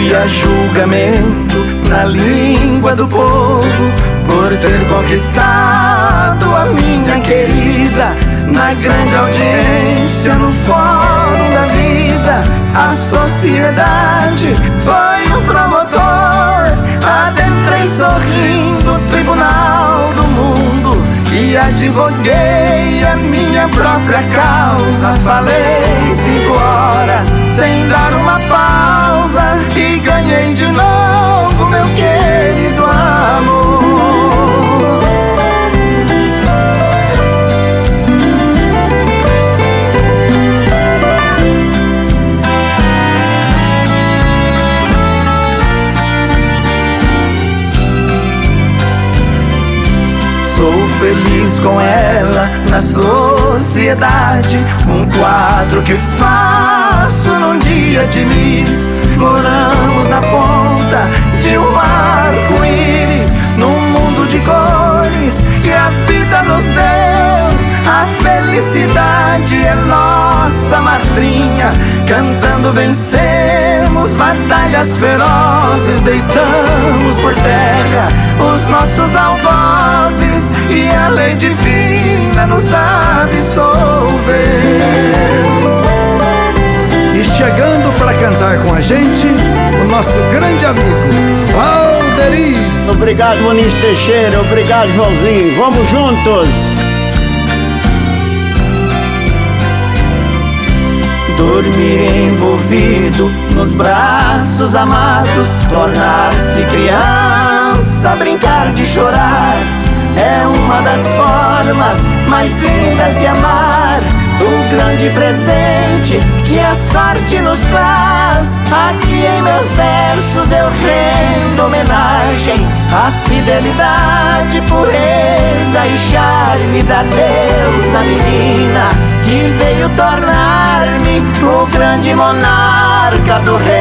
a julgamento na língua do povo, por ter conquistado a minha querida na grande audiência no fórum da vida. A sociedade foi o promotor, adentrei sorrindo o tribunal do mundo e advoguei a minha própria causa. Falei 5 horas sem dar uma pausa e ganhei de novo meu querido amor. Sou feliz com ela na sociedade, um quadro que faço num dia de Miss. Moramos na ponta de um arco-íris, num mundo de cores que a vida nos deu. A felicidade é nossa madrinha, cantando vencemos batalhas ferozes, deitamos por terra os nossos algozes e a lei divina nos absolveu. E chegando para cantar com a gente, o nosso grande amigo Valderi. Obrigado, Muniz Teixeira, obrigado, Joãozinho, vamos juntos. Dormir envolvido nos braços amados, tornar-se criança, brincar de chorar, é uma das formas mais lindas de amar. O grande presente que a sorte nos traz. Aqui em meus versos eu rendo homenagem à fidelidade, pureza e charme da deusa menina que veio tornar-me o grande monarca do rei.